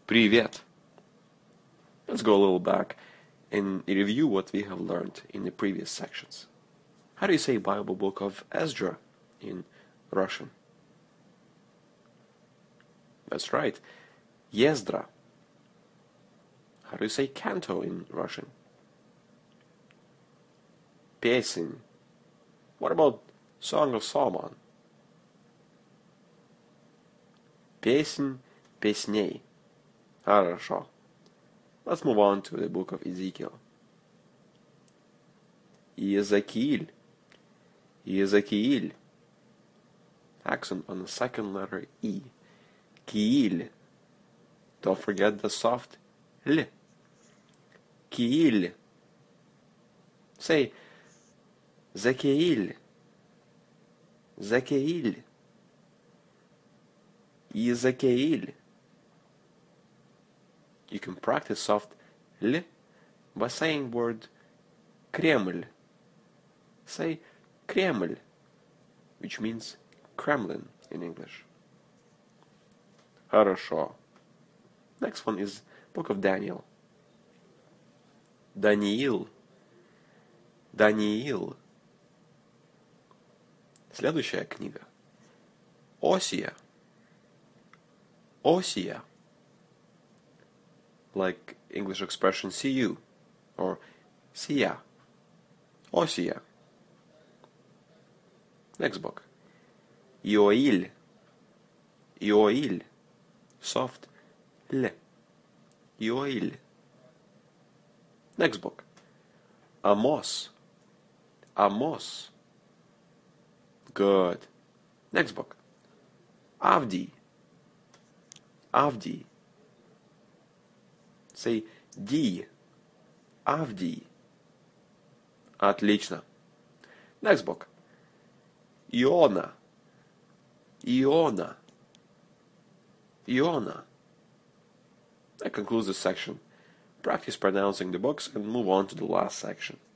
Привет. Let's go a little back and review what we have learned in the previous sections. How do you say Bible book of Ezra in Russian? That's right, Ездра. How do you say canto in Russian? Песень. What about Song of Solomon? Песнь песней. Хорошо. Let's move on to the book of Ezekiel. Иезекииль. Иезекииль. Accent on the second letter E. Kiil. Don't forget the soft L. Kiil. Say Zekiel. Zekiel. Ezekiel. You can practice soft L by saying word Kreml. Say Kreml, which means Kremlin in English. Хорошо. Next one is Book of Daniel. Даниил. Даниил. Следующая книга. Осия. Осия. Like English expression see you or Sia. Осия. Next book. Иоиль. Иоиль. Soft L. Иоиль. Next book. Amos. Amos. Good. Next book. Avdi. Avdi. Say D. Avdi. Отлично. Next book. Иона. Иона. Iona. That concludes this section. Practice pronouncing the books and move on to the last section.